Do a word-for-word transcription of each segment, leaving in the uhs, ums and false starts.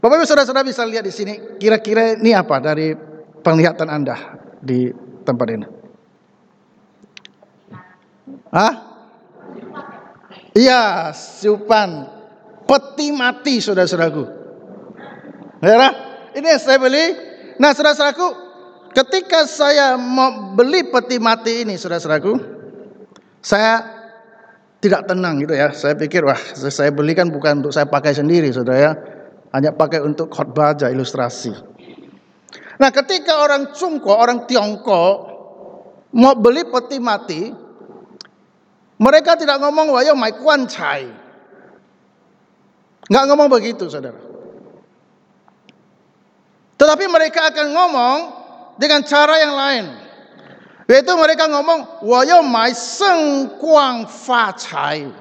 Bapak Ibu Saudara-saudara bisa lihat di sini, kira-kira ini apa dari penglihatan Anda di tempat ini? Hah? Iya, siupan peti mati, saudara-saudaraku. Ya, ini yang saya beli. Nah, saudara-saudaraku, ketika saya mau beli peti mati ini, saudara-saudaraku, saya tidak tenang gitu ya. Saya pikir, wah, saya beli kan bukan untuk saya pakai sendiri, saudara ya. Hanya pakai untuk khotbah aja, ilustrasi. Nah, ketika orang Cungko, orang Tiongkok mau beli peti mati, mereka tidak ngomong wayo mai kuan cai. Nggak ngomong begitu, saudara. Tetapi mereka akan ngomong dengan cara yang lain. Yaitu mereka ngomong wayo mai seng kuang fa cai.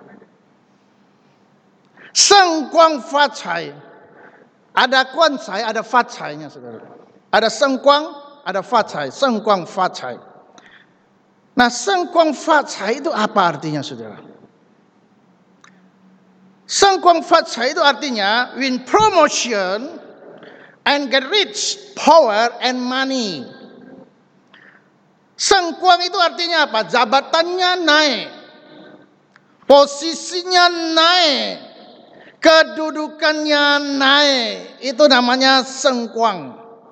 Seng kuang fa cai. Ada kuan cai, ada fa cai-nya, saudara. Ada seng kuang, ada fa cai. Seng kuang fa cai. Nah, seng kuang fa cai itu apa artinya, saudara? Seng kuang fa cai itu artinya win promotion and get rich, power and money. Seng kuang itu artinya apa? Jabatannya naik, posisinya naik, kedudukannya naik. Itu namanya seng kuang.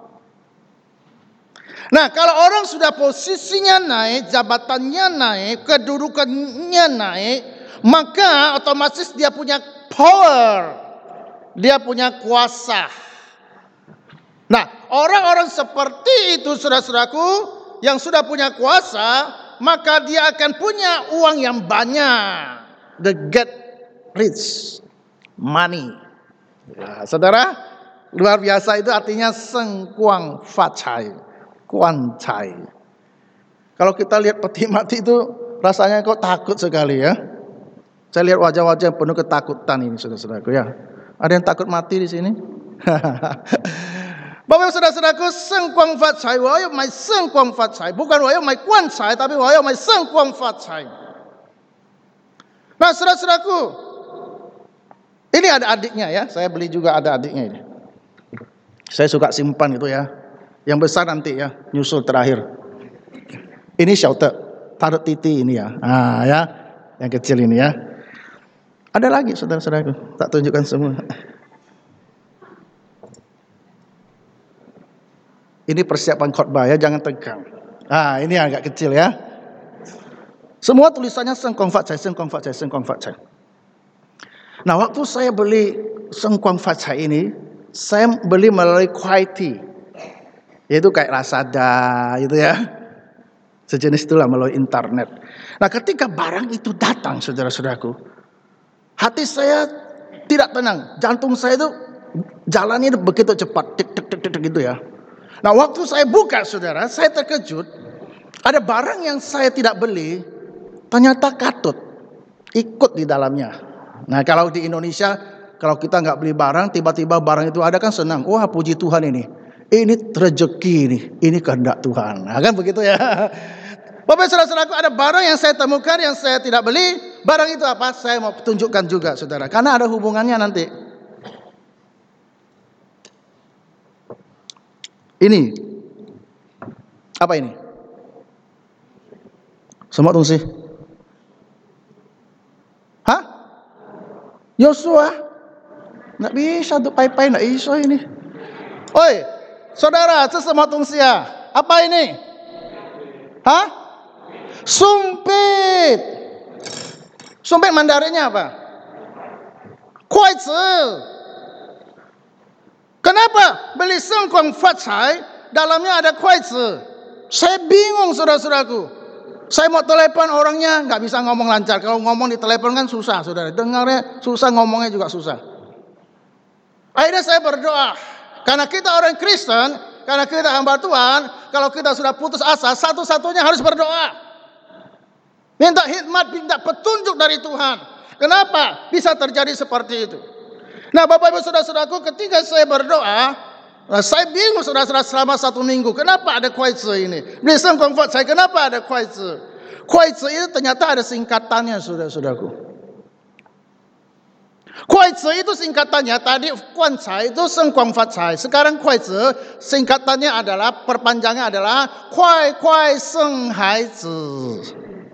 Nah, kalau orang sudah posisinya naik, jabatannya naik, kedudukannya naik, maka otomatis dia punya power, dia punya kuasa. Nah, orang-orang seperti itu, saudara-saudaraku, yang sudah punya kuasa, maka dia akan punya uang yang banyak. The get rich money. Ya, saudara, luar biasa itu artinya seng kuang fa cai. Kuan cai. Kalau kita lihat peti mati itu rasanya kok takut sekali ya. Saya lihat wajah-wajah penuh ketakutan ini, saudara-saudaraku ya. Ada yang takut mati di sini? Bapak saudara-saudaraku, seng kuang fa cai, wayo mai seng kuang fa cai, bukan wayo mai kuan cai, tapi wayo mai seng kuang fa cai. Nah, saudara-saudaraku, ini ada adiknya ya. Saya beli juga ada adiknya ini. Saya suka simpan itu ya. Yang besar nanti ya, nyusul terakhir. Ini shelter, taruh titi ini ya. Ah ya, yang kecil ini ya. Ada lagi saudara-saudaraku, tak tunjukkan semua. Ini persiapan khotbah ya, jangan tegang. Ah, ini agak kecil ya. Semua tulisannya seng kuang fa cai, seng kuang fa cai, seng kuang fa cai. Nah, waktu saya beli seng kuang fa cai ini, saya beli melalui Kuaiti. Yaitu kayak Lazada gitu ya. Sejenis itulah melalui internet. Nah, ketika barang itu datang, saudara-saudaraku, hati saya tidak tenang. Jantung saya itu jalannya begitu cepat, tik tik tik tik gitu ya. Nah, waktu saya buka, saudara, saya terkejut. Ada barang yang saya tidak beli, ternyata katut ikut di dalamnya. Nah, kalau di Indonesia, kalau kita nggak beli barang, tiba-tiba barang itu ada kan senang. Wah, puji Tuhan ini. Ini rezeki ini, ini kehendak Tuhan. Nah, kan begitu ya. Bapak saudara-saudaraku, ada barang yang saya temukan yang saya tidak beli. Barang itu apa? Saya mau tunjukkan juga, saudara. Karena ada hubungannya nanti. Ini. Apa ini? Semua tungsi. Hah? Yosua? Nggak bisa untuk pai-pai, nggak bisa ini. Oi, saudara, sesemua tungsi ya. Apa ini? Hah? Sumpit. Sumpit Mandarinnya apa? Kuaizi. Kenapa beli seng kuang fa cai dalamnya ada kuaizi? Saya bingung, saudara-saudaraku. Saya mau telepon orangnya nggak bisa ngomong lancar. Kalau ngomong di telepon kan susah, saudara. Dengarnya susah, ngomongnya juga susah. Akhirnya saya berdoa. Karena kita orang Kristen, karena kita hamba Tuhan, kalau kita sudah putus asa, satu-satunya harus berdoa. Minta hikmat, minta petunjuk dari Tuhan. Kenapa bisa terjadi seperti itu? Nah, Bapak Ibu saudara-saudaraku, ketika saya berdoa, saya bingung saudara-saudara selama satu minggu. Kenapa ada kuaizi ini? Bisa komfort saya, kenapa ada kuaizi? Kuaizi itu ternyata ada singkatannya, saudara-saudaraku. Kuaizi itu singkatannya, tadi Guancai itu Seng Guang Fat Cai. Sekarang Kuaizi singkatannya adalah, perpanjangnya adalah Kuai Kuai Seng Hai Zi.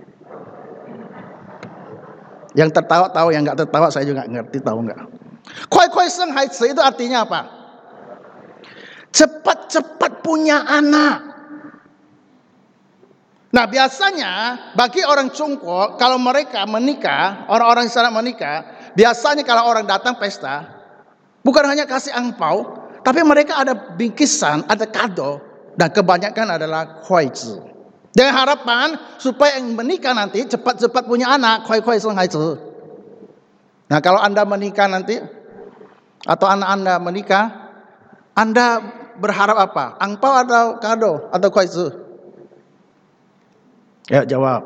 Yang tertawa tahu, yang nggak tertawa saya juga ngerti, tahu nggak? Kuai Kuai Seng Hai Zi itu artinya apa? Cepat-cepat punya anak. Nah biasanya bagi orang Cungko, kalau mereka menikah, orang-orang di sana menikah, biasanya kalau orang datang pesta, bukan hanya kasih angpau, tapi mereka ada bingkisan, ada kado, dan kebanyakan adalah kuaizi. Dengan harapan supaya yang menikah nanti cepat-cepat punya anak, kuai-kuai seng haizi. Nah kalau Anda menikah nanti, atau anak Anda menikah, Anda berharap apa? Angpau atau kado atau kuaizi? Ya jawab.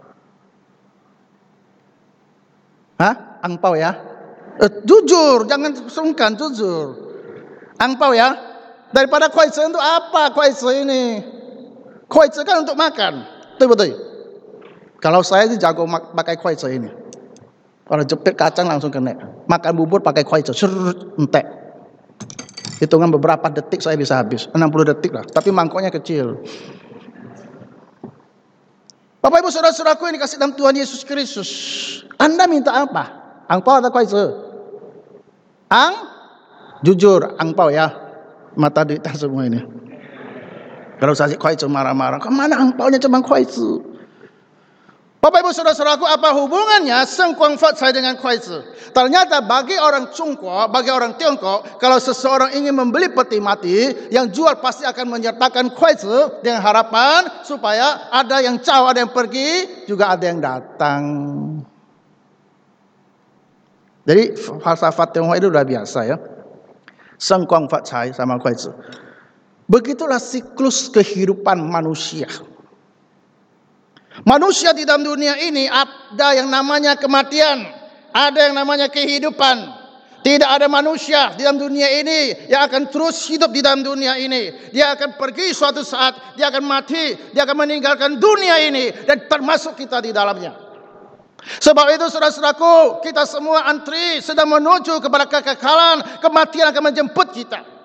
Hah? Angpau ya? Eh, jujur, jangan sungkan, jujur. Angpau ya? Daripada kuaizi untuk apa kuaizi ini? Kuaizi kan untuk makan, betul-betul. Kalau saya sih jago pakai kuaizi ini. Kalau jepit kacang langsung kena. Makan bubur pakai kuaizi, serut, entek. Hitungan beberapa detik saya bisa habis, enam puluh detik lah. Tapi mangkoknya kecil. Bapak Ibu Saudara-saudaraku yang dikasih dalam Tuhan Yesus Kristus, Anda minta apa? Angpau atau kuaizi? Ang? Jujur, angpau ya. Mata duit semua ini. Kalau saya kuaizi marah-marah, kemana angpaunya cuma kuaizi? Bapak Ibu Saudara-saudaraku, apa hubungannya Seng Kuang Fat Cai dengan kuaizi? Ternyata bagi orang Cungko, bagi orang Tiongkok, kalau seseorang ingin membeli peti mati, yang jual pasti akan menyertakan kuaizi dengan harapan supaya ada yang caw, ada yang pergi, juga ada yang datang. Jadi falsafat Tionghoa itu sudah biasa ya. Seng Kuang Fat Cai sama kuaizi. Begitulah siklus kehidupan manusia. Manusia di dalam dunia ini ada yang namanya kematian, ada yang namanya kehidupan. Tidak ada manusia di dalam dunia ini yang akan terus hidup di dalam dunia ini. Dia akan pergi suatu saat, dia akan mati, dia akan meninggalkan dunia ini, dan termasuk kita di dalamnya. Sebab itu saudara-saudaraku, kita semua antri sedang menuju kepada kekekalan. Kematian akan menjemput kita.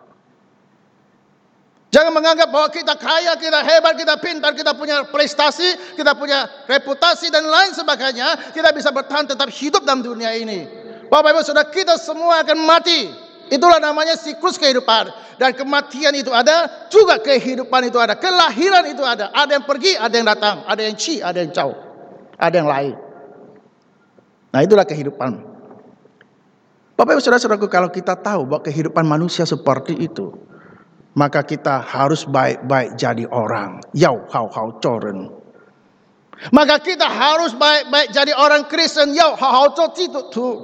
Jangan menganggap bahwa kita kaya, kita hebat, kita pintar, kita punya prestasi, kita punya reputasi dan lain sebagainya. Kita bisa bertahan tetap hidup dalam dunia ini. Bapak Ibu Saudara, kita semua akan mati. Itulah namanya siklus kehidupan. Dan kematian itu ada, juga kehidupan itu ada. Kelahiran itu ada. Ada yang pergi, ada yang datang. Ada yang ci, ada yang caw. Ada yang lain. Nah itulah kehidupan. Bapak Ibu Saudara-saudaraku, kalau kita tahu bahwa kehidupan manusia seperti itu, maka kita harus baik-baik jadi orang. Yau hau hau coren. Maka kita harus baik-baik jadi orang Kristen. Yau hau hau co itu tuh.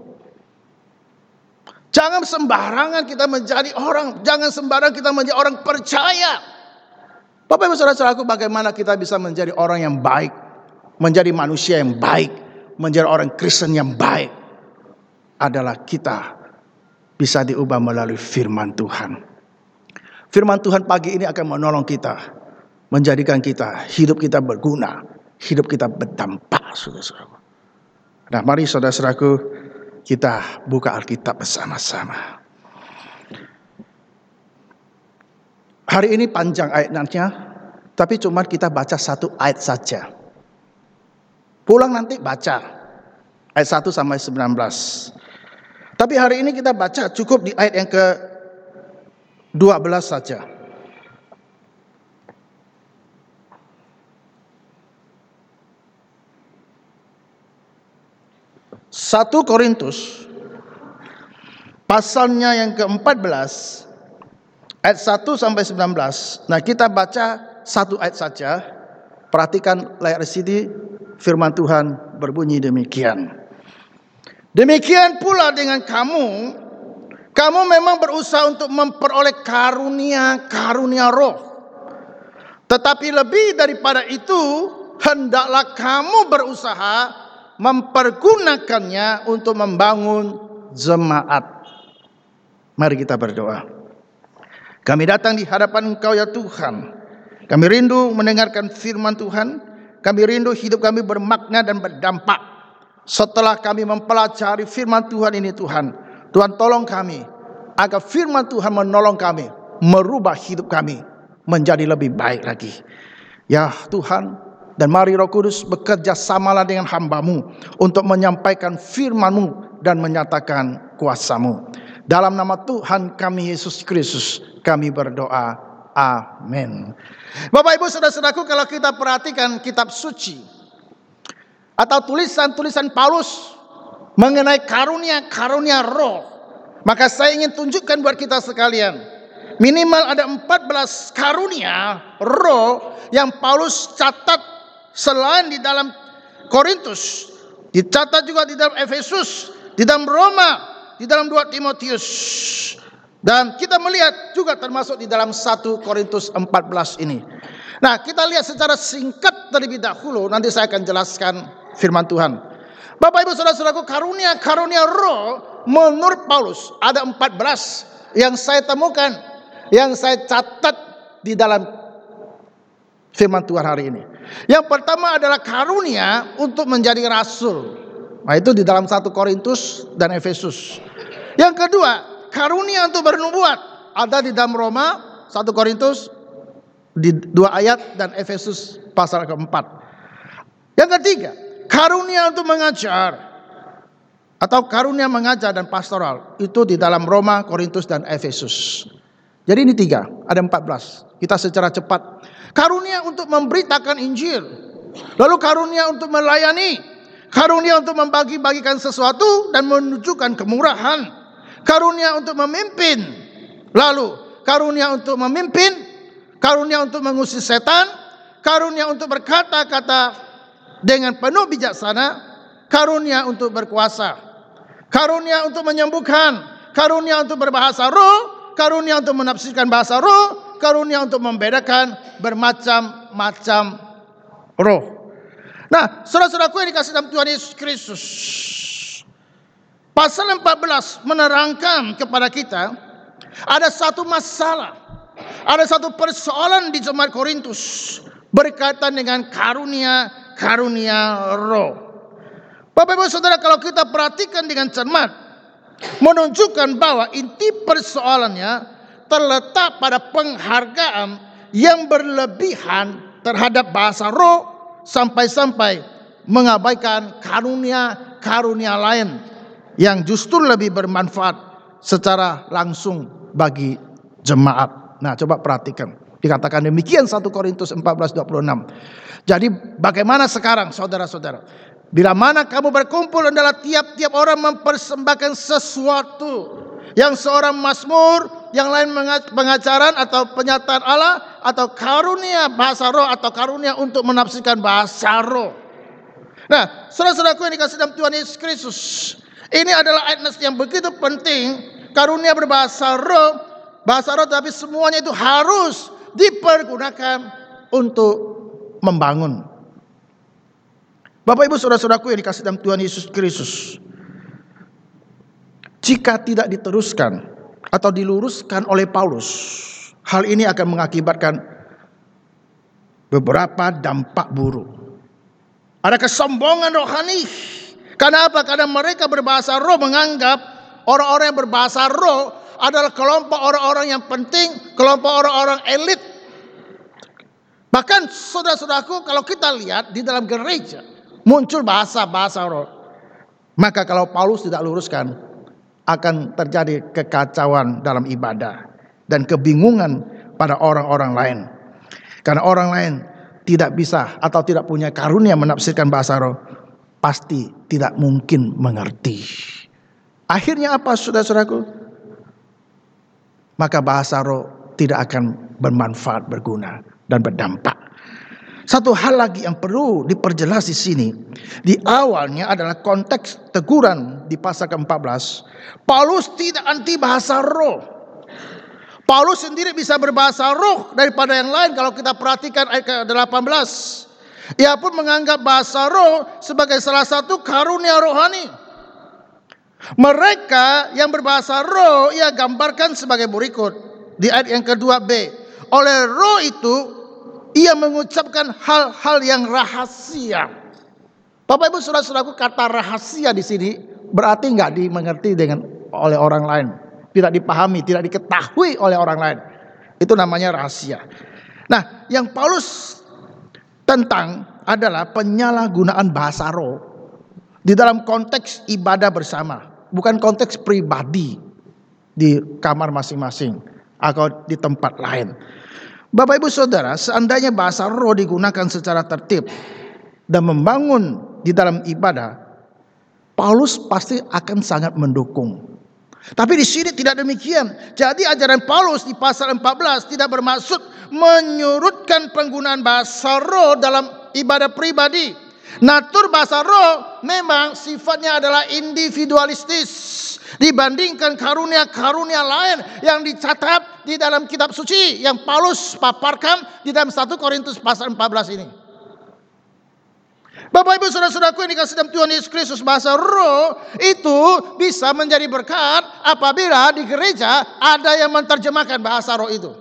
Jangan sembarangan kita menjadi orang. Jangan sembarangan kita menjadi orang percaya. Bapak Ibu Saudara-saudaraku, bagaimana kita bisa menjadi orang yang baik, menjadi manusia yang baik, menjadi orang Kristen yang baik, adalah kita bisa diubah melalui firman Tuhan. Firman Tuhan pagi ini akan menolong kita, menjadikan kita, hidup kita berguna, hidup kita berdampak, saudara-saudaraku. Nah, mari saudara-saudaraku, kita buka Alkitab bersama-sama. Hari ini panjang ayatnya, tapi cuma kita baca satu ayat saja. Pulang nanti baca ayat satu sampai sembilan belas. Tapi hari ini kita baca cukup di ayat yang ke dua belas saja. satu Korintus pasalnya yang ke-empat belas ayat satu sampai sembilan belas. Nah, kita baca satu ayat saja. Perhatikan layar L C D, firman Tuhan berbunyi demikian. Demikian pula dengan kamu. Kamu memang berusaha untuk memperoleh karunia-karunia roh. Tetapi lebih daripada itu, hendaklah kamu berusaha mempergunakannya untuk membangun jemaat. Mari kita berdoa. Kami datang di hadapan Engkau ya Tuhan. Kami rindu mendengarkan firman Tuhan. Kami rindu hidup kami bermakna dan berdampak. setelah kami mempelajari firman Tuhan ini Tuhan, Tuhan tolong kami agar firman Tuhan menolong kami, merubah hidup kami menjadi lebih baik lagi. Ya Tuhan, dan mari Roh Kudus bekerja samalah dengan hamba-Mu untuk menyampaikan firman-Mu dan menyatakan kuasa-Mu. Dalam nama Tuhan kami Yesus Kristus kami berdoa. Amin. Bapak Ibu saudara-saudaraku, kalau kita perhatikan kitab suci atau tulisan-tulisan Paulus mengenai karunia-karunia roh, maka saya ingin tunjukkan buat kita sekalian, minimal ada empat belas karunia roh yang Paulus catat selain di dalam Korintus, dicatat juga di dalam Efesus, di dalam Roma, di dalam dua Timotius. Dan kita melihat juga termasuk di dalam satu Korintus empat belas ini. Nah, kita lihat secara singkat terlebih dahulu, nanti saya akan jelaskan firman Tuhan. Bapak Ibu saudara-saudaraku, karunia-karunia roh menurut Paulus ada empat belas yang saya temukan, yang saya catat di dalam firman Tuhan hari ini. Yang pertama adalah karunia untuk menjadi rasul. Nah, itu di dalam satu Korintus dan Efesus. Yang kedua, karunia untuk bernubuat, ada di dalam Roma, satu Korintus di dua ayat, dan Efesus pasal keempat. Yang ketiga, karunia untuk mengajar atau karunia mengajar dan pastoral, itu di dalam Roma, Korintus dan Efesus. Jadi ini tiga, ada empat belas. Kita secara cepat. Karunia untuk memberitakan Injil, lalu karunia untuk melayani, karunia untuk membagi-bagikan sesuatu dan menunjukkan kemurahan, karunia untuk memimpin, lalu karunia untuk memimpin, karunia untuk mengusir setan, karunia untuk berkata-kata dengan penuh bijaksana, karunia untuk berkuasa, karunia untuk menyembuhkan, karunia untuk berbahasa roh, karunia untuk menafsirkan bahasa roh, karunia untuk membedakan bermacam-macam roh. Nah, saudara-saudaraku yang dikasih dalam Tuhan Yesus Kristus, pasal empat belas menerangkan kepada kita ada satu masalah, ada satu persoalan di jemaat Korintus berkaitan dengan karunia-karunia roh. Bapak Ibu Saudara, kalau kita perhatikan dengan cermat, menunjukkan bahwa inti persoalannya terletak pada penghargaan yang berlebihan terhadap bahasa roh, sampai-sampai mengabaikan karunia-karunia lain yang justru lebih bermanfaat secara langsung bagi jemaat. Nah, coba perhatikan. Dikatakan demikian satu Korintus empat belas dua puluh enam. Jadi bagaimana sekarang saudara-saudara? Bila mana kamu berkumpul adalah tiap-tiap orang mempersembahkan sesuatu, yang seorang mazmur, yang lain pengajaran atau penyataan Allah, atau karunia bahasa roh, atau karunia untuk menafsirkan bahasa roh. Nah, saudara-saudaraku yang dikasih dalam Tuhan Yesus Kristus, ini adalah ayat yang begitu penting. Karunia berbahasa roh, bahasa roh, tapi semuanya itu harus dipergunakan untuk membangun. Bapak Ibu saudara-saudaraku yang dikasih dalam Tuhan Yesus Kristus, jika tidak diteruskan atau diluruskan oleh Paulus, hal ini akan mengakibatkan beberapa dampak buruk. Ada kesombongan rohani. Karena apa? Karena mereka berbahasa roh menganggap orang-orang yang berbahasa roh adalah kelompok orang-orang yang penting, kelompok orang-orang elit. Bahkan saudara-saudaraku, kalau kita lihat di dalam gereja muncul bahasa-bahasa roh, maka kalau Paulus tidak luruskan, akan terjadi kekacauan dalam ibadah dan kebingungan pada orang-orang lain. Karena orang lain tidak bisa atau tidak punya karunia menafsirkan bahasa roh, pasti tidak mungkin mengerti. Akhirnya apa saudara-saudaraku? Maka bahasa roh tidak akan bermanfaat, berguna, dan berdampak. Satu hal lagi yang perlu diperjelas di sini, di awalnya adalah konteks teguran di pasal keempat belas. Paulus tidak anti bahasa roh. Paulus sendiri bisa berbahasa roh daripada yang lain kalau kita perhatikan ayat ke delapan belas. Ia pun menganggap bahasa roh sebagai salah satu karunia rohani. Mereka yang berbahasa roh ia gambarkan sebagai berikut. Di ayat yang kedua B. Oleh roh itu ia mengucapkan hal-hal yang rahasia. Bapak Ibu saudara-saudaraku, kata rahasia di sini berarti nggak dimengerti dengan oleh orang lain, tidak dipahami, tidak diketahui oleh orang lain. Itu namanya rahasia. Nah, yang Paulus tentang adalah penyalahgunaan bahasa roh di dalam konteks ibadah bersama, bukan konteks pribadi di kamar masing-masing atau di tempat lain. Bapak Ibu Saudara, seandainya bahasa roh digunakan secara tertib dan membangun di dalam ibadah, Paulus pasti akan sangat mendukung. Tapi di sini tidak demikian. Jadi ajaran Paulus di pasal empat belas tidak bermaksud menyurutkan penggunaan bahasa roh dalam ibadah pribadi. Natur bahasa roh memang sifatnya adalah individualistis dibandingkan karunia-karunia lain yang dicatat di dalam kitab suci yang Paulus paparkan di dalam satu Korintus pasal empat belas ini. Bapak Ibu saudara-saudaraku yang dikasih dalam Tuhan Yesus Kristus, bahasa roh itu bisa menjadi berkat apabila di gereja ada yang menerjemahkan bahasa roh itu.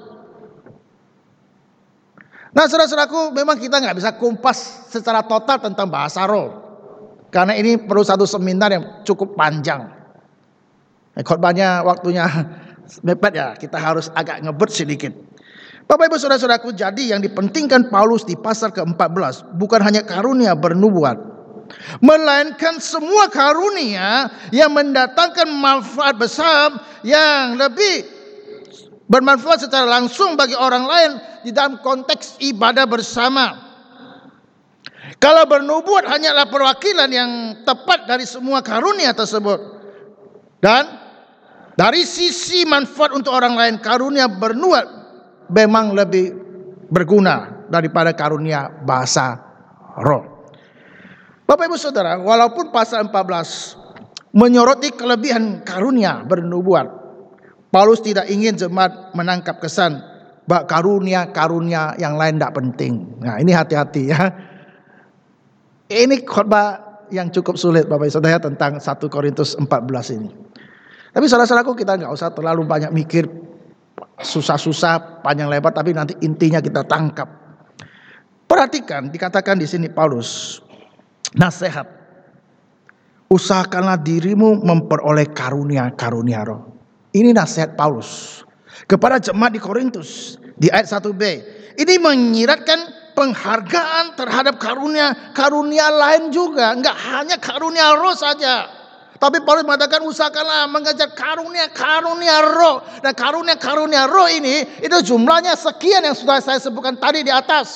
Nah saudara-saudaraku, memang kita nggak bisa kumpas secara total tentang bahasa roh, karena ini perlu satu seminar yang cukup panjang. Khotbahnya waktunya mepet ya, kita harus agak ngebut sedikit. Bapak Ibu saudara-saudaraku, jadi yang dipentingkan Paulus di pasal ke empat belas bukan hanya karunia bernubuat, melainkan semua karunia yang mendatangkan manfaat besar yang lebih bermanfaat secara langsung bagi orang lain di dalam konteks ibadah bersama. Kalau bernubuat hanyalah perwakilan yang tepat dari semua karunia tersebut, dan dari sisi manfaat untuk orang lain, karunia bernubuat memang lebih berguna daripada karunia bahasa roh. Bapak Ibu Saudara, walaupun pasal empat belas menyoroti kelebihan karunia bernubuat, Paulus tidak ingin jemaat menangkap kesan bahwa karunia-karunia yang lain tidak penting. Nah, ini hati-hati ya. Ini khotbah yang cukup sulit Bapak Ibu Saudara tentang satu Korintus empat belas ini. Tapi saudara-saudaraku, kita nggak usah terlalu banyak mikir susah-susah panjang lebar, tapi nanti intinya kita tangkap. Perhatikan, dikatakan di sini Paulus, nasihat, usahakanlah dirimu memperoleh karunia-karunia roh. Ini nasihat Paulus kepada jemaat di Korintus di ayat satu b. Ini menyiratkan penghargaan terhadap karunia-karunia lain juga, enggak hanya karunia roh saja. Tapi Paulus mengatakan usahakanlah mengejar karunia-karunia roh. Dan karunia-karunia roh ini, itu jumlahnya sekian yang sudah saya sebutkan tadi di atas.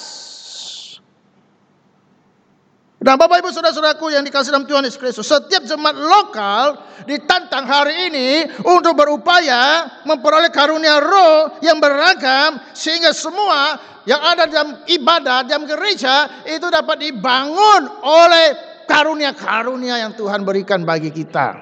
Dan Bapak Ibu saudara-saudaraku yang dikasih dalam Tuhan Yesus Kristus, setiap jemaat lokal ditantang hari ini untuk berupaya memperoleh karunia roh yang beragam, sehingga semua yang ada dalam ibadah, dalam gereja itu dapat dibangun oleh karunia-karunia yang Tuhan berikan bagi kita.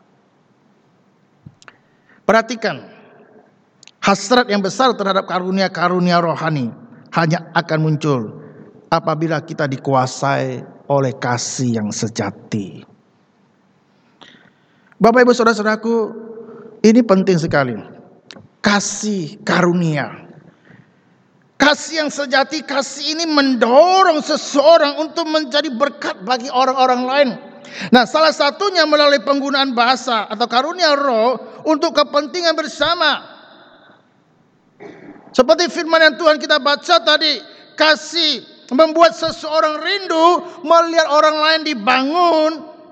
Perhatikan, hasrat yang besar terhadap karunia-karunia rohani hanya akan muncul apabila kita dikuasai oleh kasih yang sejati. Bapak Ibu saudara-saudaraku, ini penting sekali. Kasih karunia. Kasih yang sejati, kasih ini mendorong seseorang untuk menjadi berkat bagi orang-orang lain. Nah, salah satunya melalui penggunaan bahasa atau karunia roh untuk kepentingan bersama. Seperti firman yang Tuhan kita baca tadi, kasih membuat seseorang rindu melihat orang lain dibangun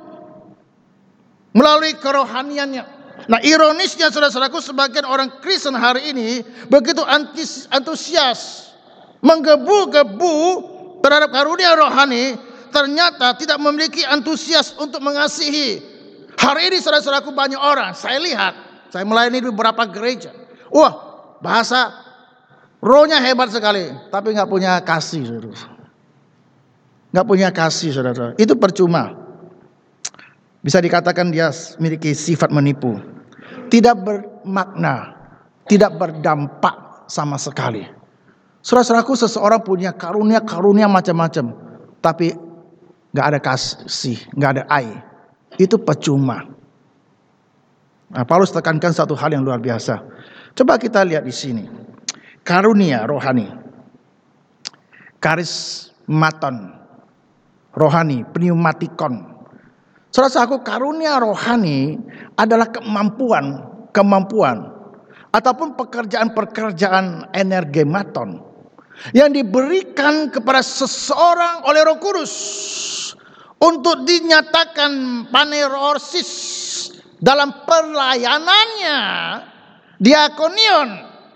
melalui kerohaniannya. Nah, ironisnya saudara-saudaraku, sebagian orang Kristen hari ini begitu antusias menggebu-gebu terhadap karunia rohani, ternyata tidak memiliki antusias untuk mengasihi. Hari ini saudara-saudaraku, banyak orang saya lihat, saya melayani di beberapa gereja, wah bahasa rohnya hebat sekali, tapi nggak punya kasih, saudara. Nggak punya kasih, saudara. Itu percuma. Bisa dikatakan dia memiliki sifat menipu. Tidak bermakna, tidak berdampak sama sekali. Saudara-saudaraku, seseorang punya karunia-karunia macam-macam, tapi gak ada kasih, gak ada ai. Itu percuma. Nah, Paulus tekankan satu hal yang luar biasa. Coba kita lihat di sini. Karunia rohani. Karismaton. rohani, pneumatikon. Saudara-saudaraku, karunia rohani adalah kemampuan, kemampuan ataupun pekerjaan-pekerjaan energematon yang diberikan kepada seseorang oleh Roh Kudus untuk dinyatakan panerosis dalam pelayanannya, diakonion,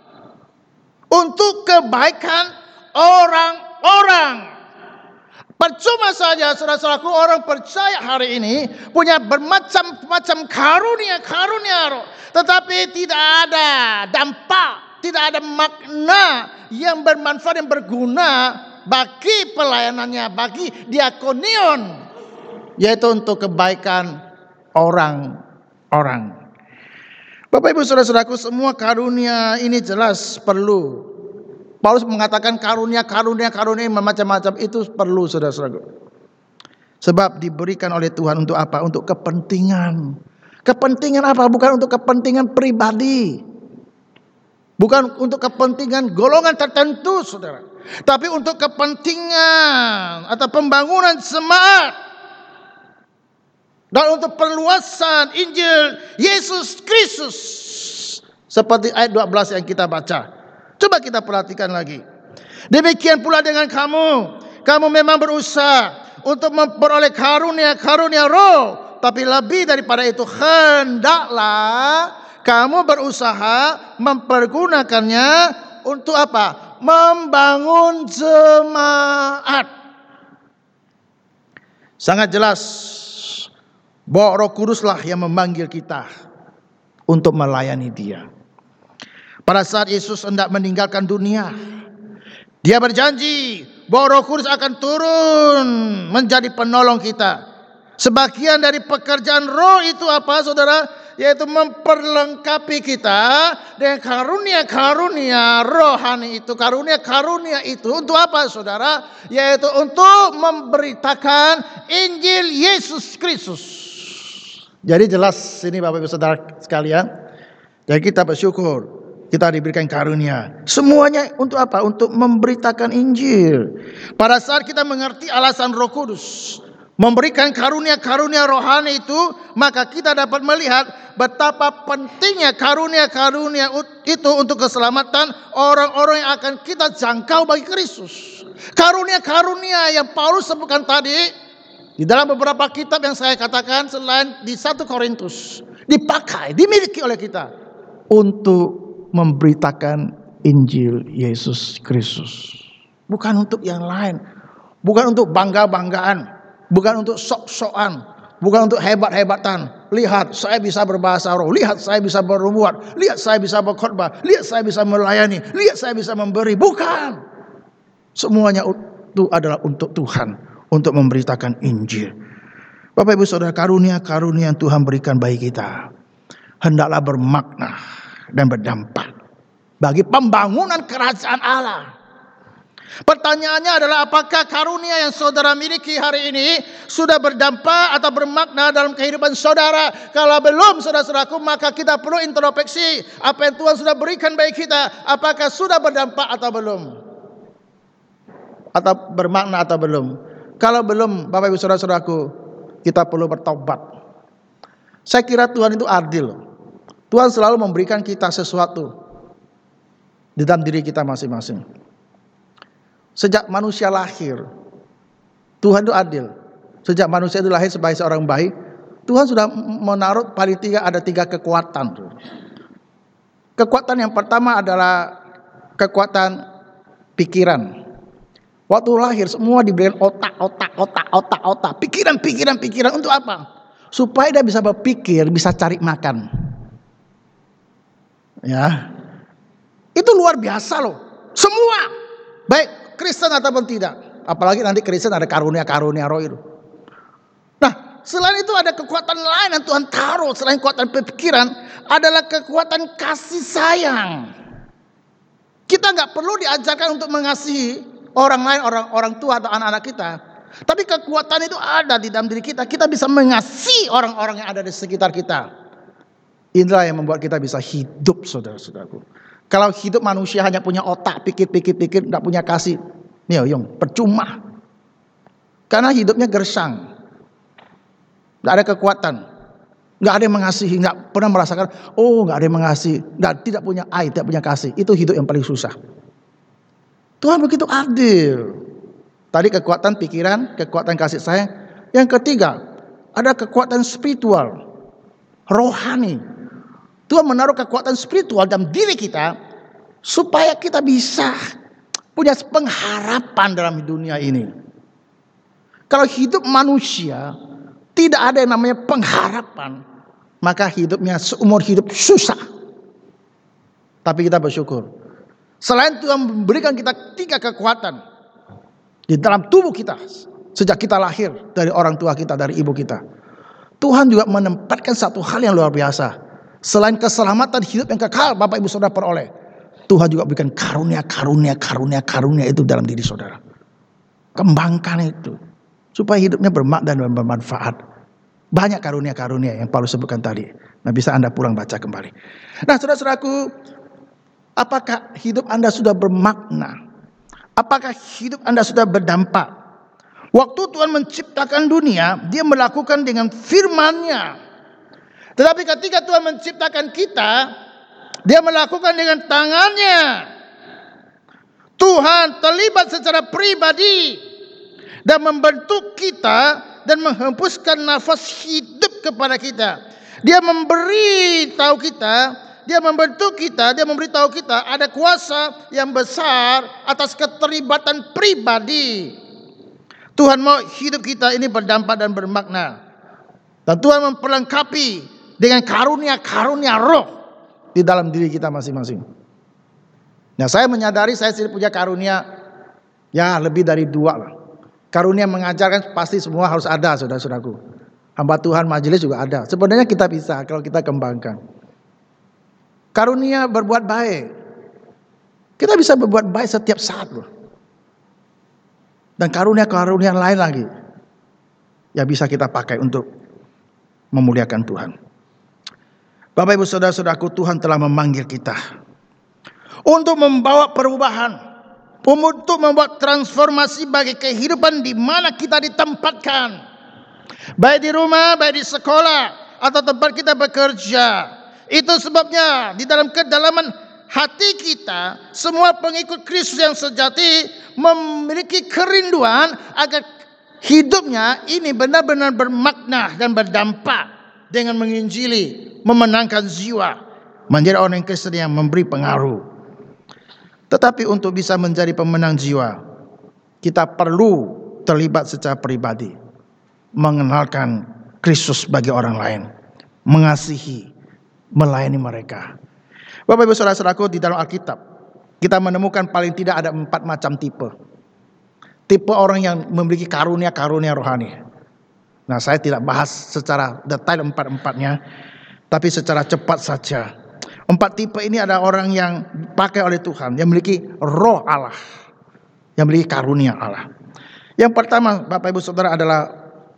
untuk kebaikan orang-orang. Percuma saja saudara-saudaraku, orang percaya hari ini punya bermacam-macam karunia-karunia roh, tetapi tidak ada dampak, tidak ada makna yang bermanfaat, yang berguna bagi pelayanannya, bagi diakonion, yaitu untuk kebaikan orang-orang. Bapak Ibu saudara-saudaraku, semua karunia ini jelas perlu. Paulus mengatakan karunia-karunia karunia macam-macam itu perlu, saudara-saudaraku. Sebab diberikan oleh Tuhan untuk apa? Untuk kepentingan. Kepentingan apa? Bukan untuk kepentingan pribadi. Bukan untuk kepentingan golongan tertentu, saudara. Tapi untuk kepentingan atau pembangunan jemaat. Dan untuk perluasan Injil Yesus Kristus. Seperti ayat dua belas yang kita baca. Coba kita perhatikan lagi. Demikian pula dengan kamu. Kamu memang berusaha untuk memperoleh karunia-karunia roh. Tapi lebih daripada itu, hendaklah kamu berusaha mempergunakannya untuk apa? Membangun jemaat. Sangat jelas bahwa Roh Kuduslah yang memanggil kita untuk melayani Dia. Pada saat Yesus hendak meninggalkan dunia, Dia berjanji bahwa Roh Kudus akan turun menjadi penolong kita. Sebagian dari pekerjaan Roh itu apa, saudara? Yaitu memperlengkapi kita dengan karunia-karunia rohani itu. Karunia-karunia itu untuk apa, saudara? Yaitu untuk memberitakan Injil Yesus Kristus. Jadi jelas ini Bapak Ibu saudara sekalian. Jadi kita bersyukur kita diberikan karunia. Semuanya untuk apa? Untuk memberitakan Injil. Pada saat kita mengerti alasan Roh Kudus memberikan karunia-karunia rohani itu, maka kita dapat melihat betapa pentingnya karunia-karunia itu untuk keselamatan orang-orang yang akan kita jangkau bagi Kristus. Karunia-karunia yang Paulus sebutkan tadi di dalam beberapa kitab yang saya katakan selain di satu Korintus, dipakai, dimiliki oleh kita untuk memberitakan Injil Yesus Kristus. Bukan untuk yang lain. Bukan untuk bangga-banggaan. Bukan untuk sok-sokan. Bukan untuk hebat-hebatan. Lihat saya bisa berbahasa roh. Lihat saya bisa bernubuat. Lihat saya bisa berkhotbah. Lihat saya bisa melayani. Lihat saya bisa memberi. Bukan. Semuanya itu adalah untuk Tuhan. Untuk memberitakan Injil. Bapak Ibu saudara, karunia-karunia yang Tuhan berikan bagi kita hendaklah bermakna dan berdampak bagi pembangunan kerajaan Allah. Pertanyaannya adalah, apakah karunia yang saudara miliki hari ini sudah berdampak atau bermakna dalam kehidupan saudara? Kalau belum, saudara-saudaraku, maka kita perlu introspeksi apa yang Tuhan sudah berikan bagi kita. Apakah sudah berdampak atau belum? Atau bermakna atau belum? Kalau belum, Bapak Ibu saudara-saudaraku, kita perlu bertobat. Saya kira Tuhan itu adil. Tuhan selalu memberikan kita sesuatu di dalam diri kita masing-masing. Sejak manusia lahir, Tuhan itu adil. Sejak manusia itu lahir sebagai seorang bayi, Tuhan sudah menaruh paling tiga ada tiga kekuatan. Kekuatan yang pertama adalah kekuatan pikiran. Waktu lahir semua diberikan otak, otak, otak, otak, otak, pikiran, pikiran, pikiran untuk apa? Supaya dia bisa berpikir, bisa cari makan. Ya, itu luar biasa loh. Semua, baik Kristen ataupun tidak. Apalagi nanti Kristen ada karunia-karunia roh itu. Nah, selain itu ada kekuatan lain yang Tuhan taruh selain kekuatan pikiran, adalah kekuatan kasih sayang. Kita nggak perlu diajarkan untuk mengasihi orang lain, orang orang tua atau anak-anak kita. Tapi kekuatan itu ada di dalam diri kita. Kita bisa mengasihi orang-orang yang ada di sekitar kita. Inilah yang membuat kita bisa hidup, saudara-saudaraku. Kalau hidup manusia hanya punya otak, pikir-pikir-pikir, tidak punya kasih, nih, percuma. Karena hidupnya gersang. Nggak ada kekuatan. Nggak ada yang mengasihi. Nggak pernah merasakan, oh nggak ada yang mengasihi. Nggak, tidak punya air, tidak punya kasih. Itu hidup yang paling susah. Tuhan begitu adil. Tadi kekuatan pikiran, kekuatan kasih sayang. Yang ketiga, ada kekuatan spiritual. Rohani. Tuhan menaruh kekuatan spiritual dalam diri kita. Supaya kita bisa punya pengharapan dalam dunia ini. Kalau hidup manusia tidak ada yang namanya pengharapan, maka hidupnya seumur hidup susah. Tapi kita bersyukur. Selain Tuhan memberikan kita tiga kekuatan di dalam tubuh kita sejak kita lahir dari orang tua kita, dari ibu kita. Tuhan juga menempatkan satu hal yang luar biasa. Selain keselamatan hidup yang kekal Bapak Ibu Saudara peroleh, Tuhan juga berikan karunia, karunia, karunia, karunia itu dalam diri saudara. Kembangkan itu. Supaya hidupnya bermakna dan bermanfaat. Banyak karunia-karunia yang Paulus sebutkan tadi. Nah, bisa Anda pulang baca kembali. Nah, saudara-saudaraku, apakah hidup Anda sudah bermakna? Apakah hidup Anda sudah berdampak? Waktu Tuhan menciptakan dunia, Dia melakukan dengan firman-Nya. Tetapi ketika Tuhan menciptakan kita, Dia melakukan dengan tangannya. Tuhan terlibat secara pribadi dan membentuk kita dan menghembuskan nafas hidup kepada kita. Dia memberi tahu kita, Dia membentuk kita, Dia memberitahu kita ada kuasa yang besar atas keterlibatan pribadi. Tuhan mau hidup kita ini berdampak dan bermakna. Dan Tuhan memperlengkapi dengan karunia-karunia roh di dalam diri kita masing-masing. Nah, saya menyadari saya sendiri punya karunia ya lebih dari dua lah. Karunia mengajarkan pasti semua harus ada, saudara-saudaraku. Hamba Tuhan majelis juga ada. Sebenarnya kita bisa kalau kita kembangkan. Karunia berbuat baik. Kita bisa berbuat baik setiap saat loh. Dan karunia-karunia lain lagi yang bisa kita pakai untuk memuliakan Tuhan. Bapak Ibu Saudara-saudaraku, Tuhan telah memanggil kita untuk membawa perubahan, untuk membuat transformasi bagi kehidupan di mana kita ditempatkan, baik di rumah, baik di sekolah, atau tempat kita bekerja. Itu sebabnya di dalam kedalaman hati kita, semua pengikut Kristus yang sejati memiliki kerinduan agar hidupnya ini benar-benar bermakna dan berdampak dengan menginjili, memenangkan jiwa, menjadi orang Kristen yang memberi pengaruh. Tetapi untuk bisa menjadi pemenang jiwa, kita perlu terlibat secara pribadi, mengenalkan Kristus bagi orang lain, mengasihi, melayani mereka. Bapak Ibu Saudara-saudaraku, di dalam Alkitab kita menemukan paling tidak ada empat macam tipe. Tipe orang yang memiliki karunia-karunia rohani. Nah, saya tidak bahas secara detail empat-empatnya, tapi secara cepat saja. Empat tipe ini ada orang yang dipakai oleh Tuhan, yang memiliki roh Allah, yang memiliki karunia Allah. Yang pertama, Bapak Ibu Saudara, adalah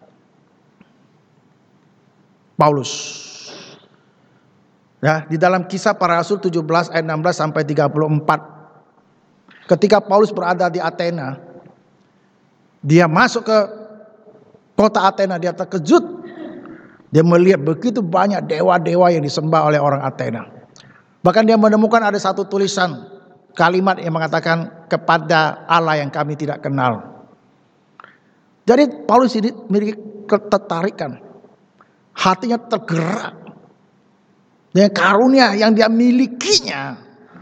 Paulus. Ya, di dalam Kisah Para Rasul tujuh belas ayat enam belas sampai tiga puluh empat. Ketika Paulus berada di Athena, dia masuk ke kota Athena, dia terkejut. Dia melihat begitu banyak dewa-dewa yang disembah oleh orang Athena. Bahkan dia menemukan ada satu tulisan kalimat yang mengatakan kepada Allah yang kami tidak kenal. Jadi Paulus ini memiliki ketertarikan. Hatinya tergerak dengan karunia yang dia milikinya.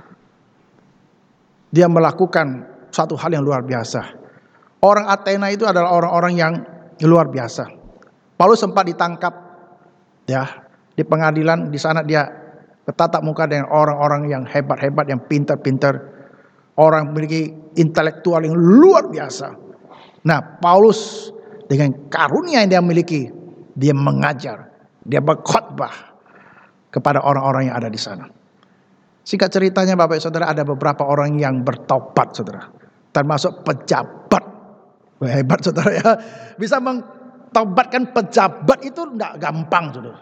Dia melakukan satu hal yang luar biasa. Orang Athena itu adalah orang-orang yang luar biasa. Paulus sempat ditangkap ya di pengadilan. Di sana dia bertatap muka dengan orang-orang yang hebat-hebat, yang pintar-pintar, orang memiliki intelektual yang luar biasa. Nah, Paulus dengan karunia yang dia miliki, dia mengajar, dia berkhotbah kepada orang-orang yang ada di sana. Singkat ceritanya, Bapak Saudara, ada beberapa orang yang bertobat, Saudara, termasuk pejabat. Hebat, Saudara ya, bisa mentobatkan pejabat itu tidak gampang, Saudara.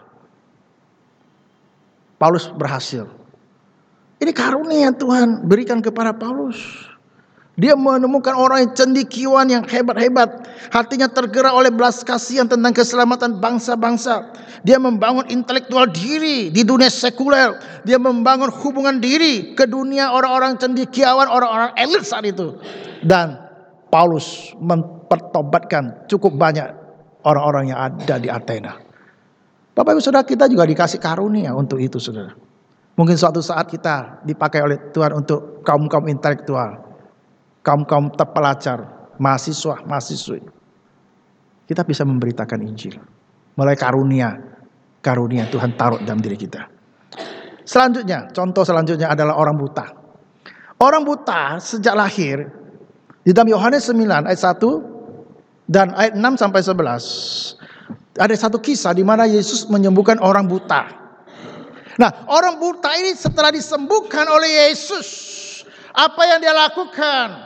Paulus berhasil. Ini karunia yang Tuhan berikan kepada Paulus. Dia menemukan orang yang cendekiawan, yang hebat-hebat. Hatinya tergerak oleh belas kasihan tentang keselamatan bangsa-bangsa. Dia membangun intelektual diri di dunia sekuler. Dia membangun hubungan diri ke dunia orang-orang cendekiawan, orang-orang elit saat itu. Dan Paulus mempertobatkan cukup banyak orang-orang yang ada di Athena. Bapak Ibu Saudara, kita juga dikasih karunia untuk itu, saudara. Mungkin suatu saat kita dipakai oleh Tuhan untuk kaum-kaum intelektual, kaum-kaum terpelajar, mahasiswa, mahasiswi. Kita bisa memberitakan Injil. Mulai karunia, karunia Tuhan taruh dalam diri kita. Selanjutnya, contoh selanjutnya adalah orang buta. Orang buta sejak lahir, di dalam Yohanes sembilan ayat satu dan ayat enam sampai sebelas, ada satu kisah di mana Yesus menyembuhkan orang buta. Nah, orang buta ini setelah disembuhkan oleh Yesus, apa yang dia lakukan?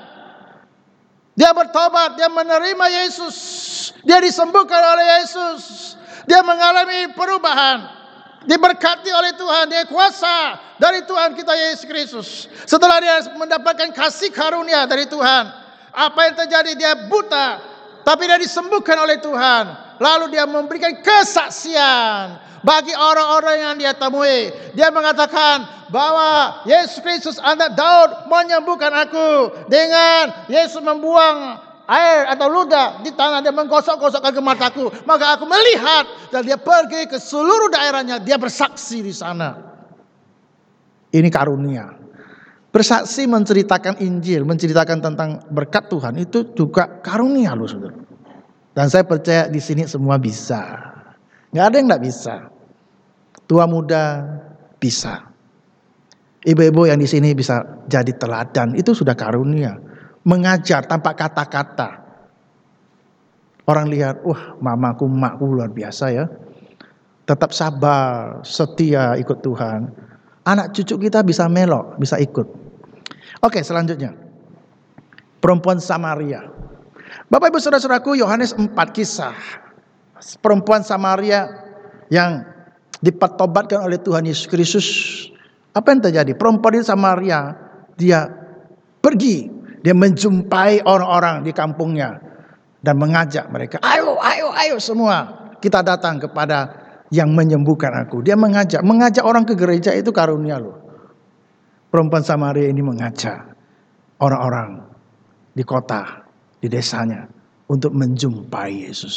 Dia bertobat, dia menerima Yesus, dia disembuhkan oleh Yesus, dia mengalami perubahan, diberkati oleh Tuhan, dia kuasa dari Tuhan kita Yesus Kristus. Setelah dia mendapatkan kasih karunia dari Tuhan, apa yang terjadi? Dia buta, tapi dia disembuhkan oleh Tuhan. Lalu dia memberikan kesaksian bagi orang-orang yang dia temui. Dia mengatakan bahwa Yesus Kristus anak Daud menyembuhkan aku dengan Yesus membuang air atau ludah di tangan, dia menggosok-gosokkan ke mataku, maka aku melihat. Dan dia pergi ke seluruh daerahnya, dia bersaksi di sana. Ini karunia. Bersaksi, menceritakan Injil, menceritakan tentang berkat Tuhan, itu juga karunia loh, saudara. Dan saya percaya di sini semua bisa. Nggak ada yang nggak bisa. Tua muda bisa. Ibu-ibu yang di sini bisa jadi teladan, itu sudah karunia. Mengajar tanpa kata-kata. Orang lihat, wah mamaku, makku luar biasa ya. Tetap sabar, setia ikut Tuhan. Anak cucu kita bisa melok, bisa ikut. Oke, selanjutnya. Perempuan Samaria. Bapak Ibu Saudara-saudaraku, Yohanes empat kisah. Perempuan Samaria yang dipertobatkan oleh Tuhan Yesus Kristus. Apa yang terjadi? Perempuan di Samaria, dia pergi, dia menjumpai orang-orang di kampungnya dan mengajak mereka, ayo, ayo, ayo semua kita datang kepada yang menyembuhkan aku. Dia mengajak, mengajak orang ke gereja itu karunia loh. Perempuan Samaria ini mengajak orang-orang di kota, di desanya untuk menjumpai Yesus.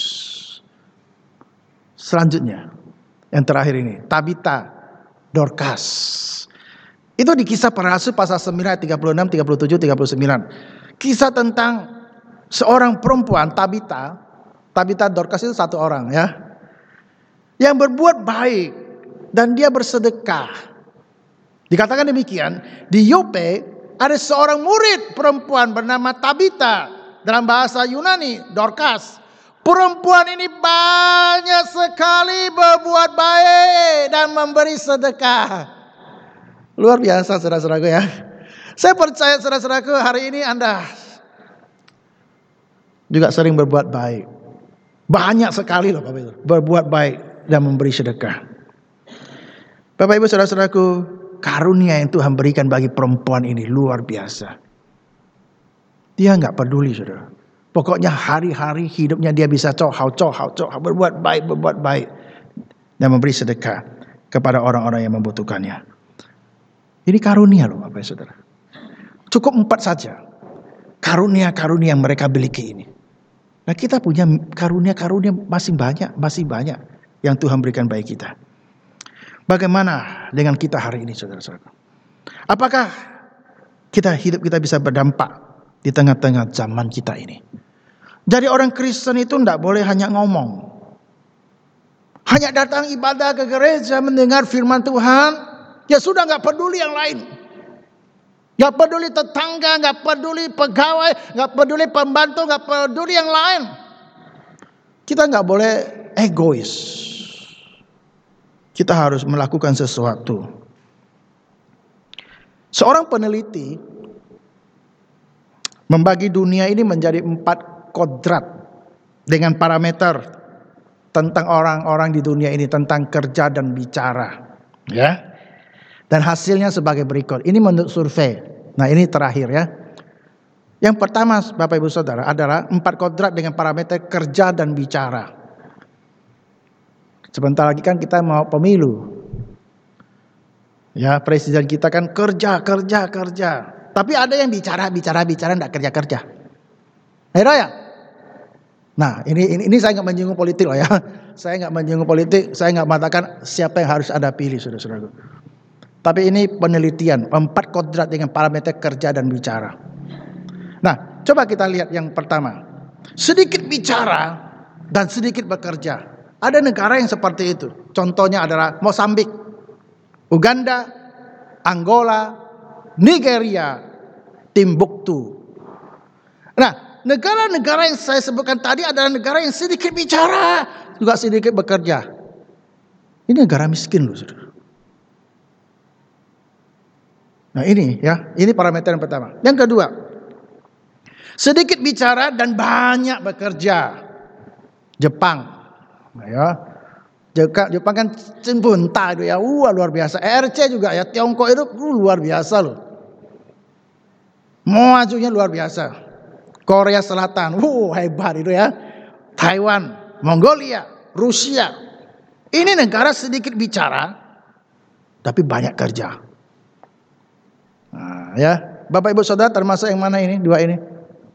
Selanjutnya, yang terakhir ini, Tabita, Dorcas. Itu di Kisah Para Rasul pasal sembilan ayat tiga puluh enam, tiga puluh tujuh, tiga puluh sembilan. Kisah tentang seorang perempuan, Tabita. Tabita Dorcas itu satu orang ya, yang berbuat baik dan dia bersedekah. Dikatakan demikian, di Yope ada seorang murid perempuan bernama Tabita. Dalam bahasa Yunani, Dorcas. Perempuan ini banyak sekali berbuat baik dan memberi sedekah. Luar biasa saudara-saudaraku ya. Saya percaya saudara-saudaraku, hari ini Anda juga sering berbuat baik. Banyak sekali loh Bapak Ibu, berbuat baik dan memberi sedekah. Bapak Ibu saudara-saudaraku, karunia yang Tuhan berikan bagi perempuan ini luar biasa. Dia nggak peduli, saudara. Pokoknya hari-hari hidupnya dia bisa cohau, cohau, cohau, berbuat baik, berbuat baik, dan memberi sedekah kepada orang-orang yang membutuhkannya. Ini karunia loh, Bapak Saudara. Cukup empat saja karunia-karunia yang mereka miliki ini. Nah, kita punya karunia-karunia masih banyak, masih banyak yang Tuhan berikan bagi kita. Bagaimana dengan kita hari ini, saudara-saudara? Apakah kita hidup kita bisa berdampak di tengah-tengah zaman kita ini? Jadi orang Kristen itu tidak boleh hanya ngomong, hanya datang ibadah ke gereja, mendengar firman Tuhan, ya sudah, nggak peduli yang lain, nggak peduli tetangga, nggak peduli pegawai, nggak peduli pembantu, nggak peduli yang lain. Kita nggak boleh egois. Kita harus melakukan sesuatu. Seorang peneliti membagi dunia ini menjadi empat kodrat dengan parameter tentang orang-orang di dunia ini, tentang kerja dan bicara, ya. Dan hasilnya sebagai berikut. Ini menurut survei. Nah, ini terakhir ya. Yang pertama Bapak Ibu Saudara adalah empat kodrat dengan parameter kerja dan bicara. Sebentar lagi kan kita mau pemilu. Ya, presiden kita kan kerja, kerja, kerja. Tapi ada yang bicara, bicara, bicara, enggak kerja, kerja. Hera ya? Nah, ini, ini ini saya nggak menyinggung politik loh ya. Saya nggak menyinggung politik. Saya nggak mengatakan siapa yang harus Anda pilih, saudara-saudaraku. Tapi ini penelitian empat kodrat dengan parameter kerja dan bicara. Nah, coba kita lihat yang pertama. Sedikit bicara dan sedikit bekerja. Ada negara yang seperti itu. Contohnya adalah Mozambik, Uganda, Angola, Nigeria, Timbuktu. Nah, negara-negara yang saya sebutkan tadi adalah negara yang sedikit bicara, juga sedikit bekerja. Ini negara miskin loh, saudara. Nah ini ya, ini parameter yang pertama. Yang kedua, sedikit bicara dan banyak bekerja. Jepang, nah, ya. Jepang kan cimbunta itu ya, wah luar biasa. R C juga ya, Tiongkok itu uh, luar biasa loh. Majunya luar biasa. Korea Selatan, wow hebat itu ya. Taiwan, Mongolia, Rusia. Ini negara sedikit bicara, tapi banyak kerja. Nah, ya, Bapak Ibu Saudara termasuk yang mana ini? Dua ini.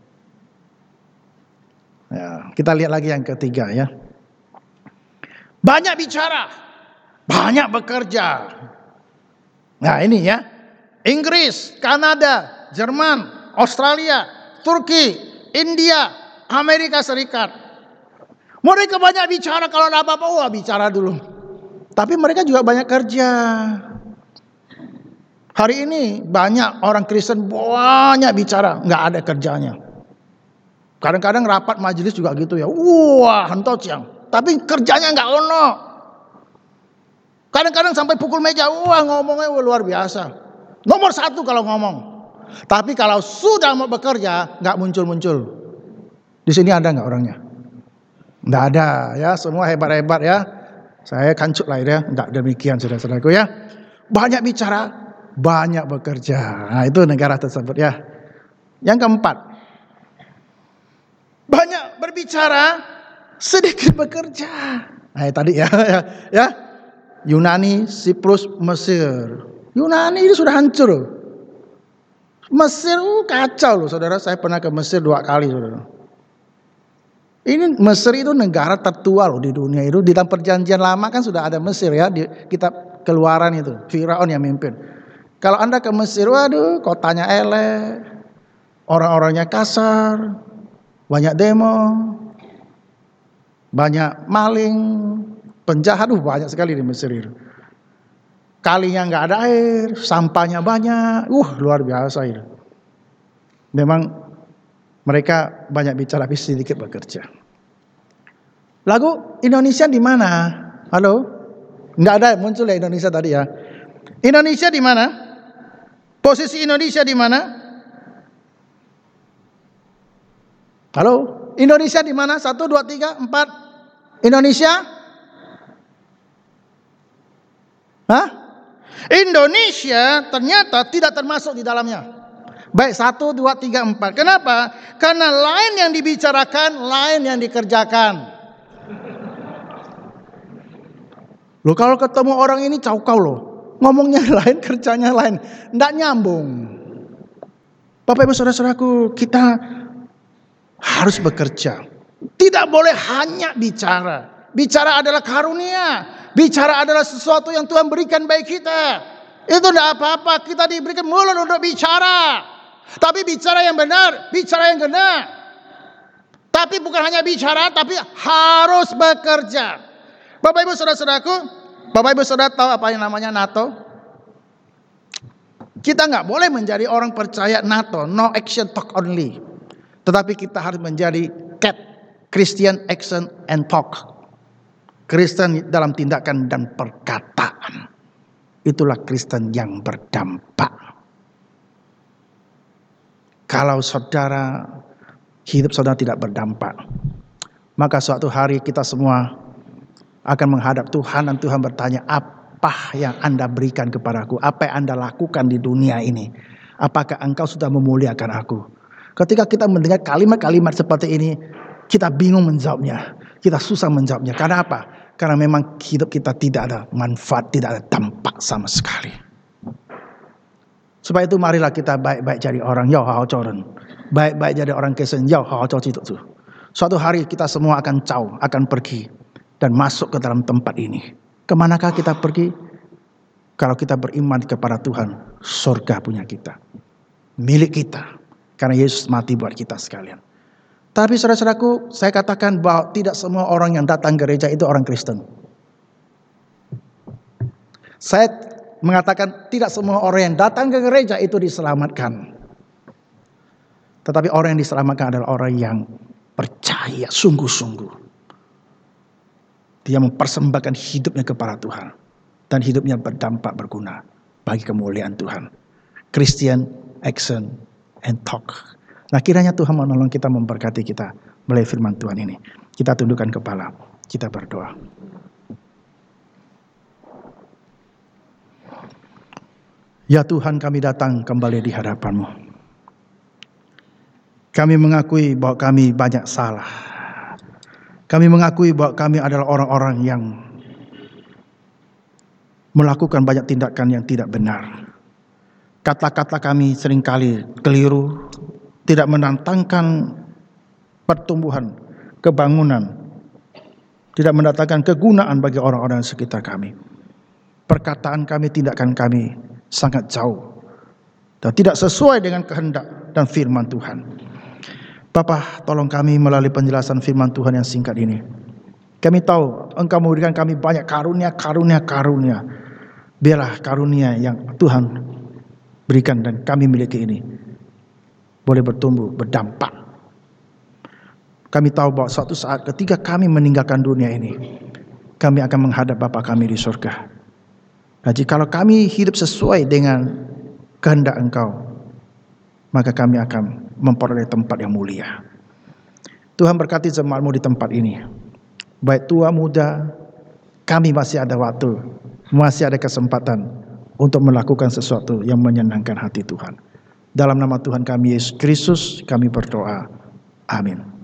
Ya, kita lihat lagi yang ketiga ya. Banyak bicara, banyak bekerja. Nah ini ya, Inggris, Kanada, Jerman, Australia, Turki, India, Amerika Serikat. Mereka banyak bicara, kalau ada apa-apa, wah bicara dulu. Tapi mereka juga banyak kerja. Hari ini banyak orang Kristen banyak bicara, nggak ada kerjanya. Kadang-kadang rapat majelis juga gitu ya, wah hentou ciang. Tapi kerjanya nggak ono. Kadang-kadang sampai pukul meja, wah ngomongnya wah, luar biasa. Nomor satu kalau ngomong. Tapi kalau sudah mau bekerja, nggak muncul-muncul. Di sini ada nggak orangnya? Nggak ada ya, semua hebat-hebat ya. Saya kancut lah ya, nggak demikian saudara-saudaraku ya. Banyak bicara, banyak bekerja. Nah itu negara tersebut ya. Yang keempat, banyak berbicara, sedikit bekerja. Nah tadi ya, ya, ya. Yunani, Siprus, Mesir. Yunani ini sudah hancur. Mesir uh, kacau loh saudara. Saya pernah ke Mesir dua kali saudara. Ini Mesir itu negara tertua loh di dunia itu. Di dalam perjanjian lama kan sudah ada Mesir ya. Di kitab Keluaran itu. Firaun yang mimpin. Kalau Anda ke Mesir, waduh kotanya elek. Orang-orangnya kasar. Banyak demo. Banyak maling, penjahat, uh, banyak sekali di Mesir itu. Kalinya nggak ada air, sampahnya banyak, uh luar biasa itu. Memang mereka banyak bicara tapi sedikit bekerja. Lalu Indonesia di mana? Halo, nggak ada muncul ya Indonesia tadi ya. Indonesia di mana? Posisi Indonesia di mana? Halo. Indonesia di mana? Satu, dua, tiga, empat. Indonesia? Hah? Indonesia ternyata tidak termasuk di dalamnya. Baik, satu, dua, tiga, empat. Kenapa? Karena lain yang dibicarakan, lain yang dikerjakan. Loh kalau ketemu orang ini caukau loh. Ngomongnya lain, kerjanya lain. Nggak nyambung. Bapak Ibu Saudara-saudaraku, kita harus bekerja. Tidak boleh hanya bicara. Bicara adalah karunia. Bicara adalah sesuatu yang Tuhan berikan bagi kita. Itu tidak apa-apa. Kita diberikan mulut untuk bicara. Tapi bicara yang benar. Bicara yang benar. Tapi bukan hanya bicara. Tapi harus bekerja. Bapak Ibu Saudara-saudaraku. Bapak Ibu Saudara tahu apa yang namanya NATO? Kita nggak boleh menjadi orang percaya NATO. No action talk only. Tetapi kita harus menjadi C A T, Christian Action and Talk. Kristen dalam tindakan dan perkataan. Itulah Kristen yang berdampak. Kalau saudara, hidup saudara tidak berdampak, maka suatu hari kita semua akan menghadap Tuhan dan Tuhan bertanya, apa yang Anda berikan kepadaku? Apa yang Anda lakukan di dunia ini? Apakah engkau sudah memuliakan aku? Ketika kita mendengar kalimat-kalimat seperti ini, kita bingung menjawabnya. Kita susah menjawabnya. Karena apa? Karena memang hidup kita tidak ada manfaat, tidak ada dampak sama sekali. Sebab itu marilah kita baik-baik jadi orang, yau hao coren. Baik-baik jadi orang Kristen, yau hao coren itu. Suatu hari kita semua akan caw, akan pergi dan masuk ke dalam tempat ini. Kemanakah kita pergi? Kalau kita beriman kepada Tuhan, surga punya kita, milik kita. Karena Yesus mati buat kita sekalian. Tapi saudara-saudaraku, saya katakan bahwa tidak semua orang yang datang gereja itu orang Kristen. Saya mengatakan tidak semua orang yang datang ke gereja itu diselamatkan. Tetapi orang yang diselamatkan adalah orang yang percaya sungguh-sungguh. Dia mempersembahkan hidupnya kepada Tuhan. Dan hidupnya berdampak berguna bagi kemuliaan Tuhan. Christian action and talk. Nah, kiranya Tuhan menolong kita, memberkati kita melalui firman Tuhan ini. Kita tundukkan kepala, kita berdoa. Ya Tuhan, kami datang kembali di hadapan-Mu. Kami mengakui bahwa kami banyak salah. Kami mengakui bahwa kami adalah orang-orang yang melakukan banyak tindakan yang tidak benar. Kata-kata kami seringkali keliru, tidak menantangkan pertumbuhan, kebangunan, tidak mendatangkan kegunaan bagi orang-orang di sekitar kami. Perkataan kami, tindakan kami sangat jauh dan tidak sesuai dengan kehendak dan firman Tuhan. Bapa, tolong kami melalui penjelasan firman Tuhan yang singkat ini. Kami tahu Engkau memberikan kami banyak karunia, karunia, karunia. Biarlah karunia yang Tuhan berikan dan kami miliki ini boleh bertumbuh, berdampak. Kami tahu bahwa suatu saat ketika kami meninggalkan dunia ini, kami akan menghadap Bapa kami di surga. Nah, jikalau kami hidup sesuai dengan kehendak Engkau, maka kami akan memperoleh tempat yang mulia. Tuhan berkati jemaat-Mu di tempat ini. Baik tua muda, kami masih ada waktu, masih ada kesempatan untuk melakukan sesuatu yang menyenangkan hati Tuhan. Dalam nama Tuhan kami Yesus Kristus kami berdoa. Amin.